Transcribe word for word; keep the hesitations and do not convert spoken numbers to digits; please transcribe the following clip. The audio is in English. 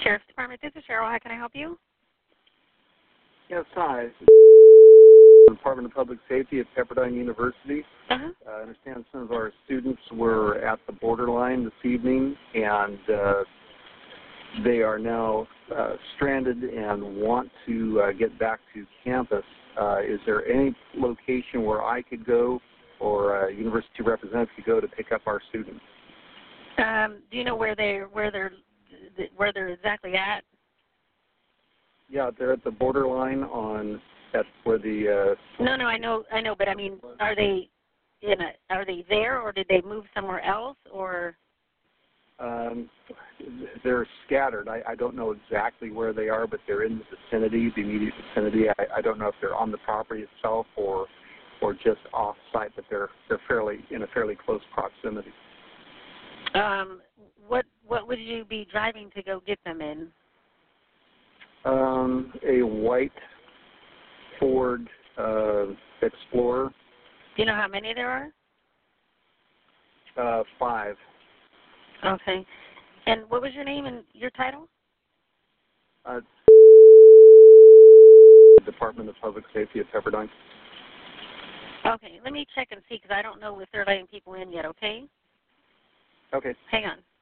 Sheriff's Department, this is Cheryl. How can I help you? Yes, hi. Department of Public Safety at Pepperdine University. Uh-huh. Uh, I understand some of our students were at the borderline this evening, and uh, they are now uh, stranded and want to uh, get back to campus. Uh, is there any location where I could go or a university representative could go to pick up our students? Um, do you know where they're where they're where they're exactly at? Yeah, they're at the borderline on that's where the. Uh, no, no, I know, I know, but I mean, are they in a? Are they there, or did they move somewhere else, or? Um, they're scattered. I, I don't know exactly where they are, but they're in the vicinity, the immediate vicinity. I, I don't know if they're on the property itself or or just off-site, but they're they're fairly in a fairly close proximity. Um, what what would you be driving to go get them in? Um, a white Ford uh, Explorer. Do you know how many there are? Uh, five. Okay. And what was your name and your title? Uh, Department of Public Safety at Pepperdine. Okay, let me check and see because I don't know if they're letting people in yet, okay? Okay. Hang on.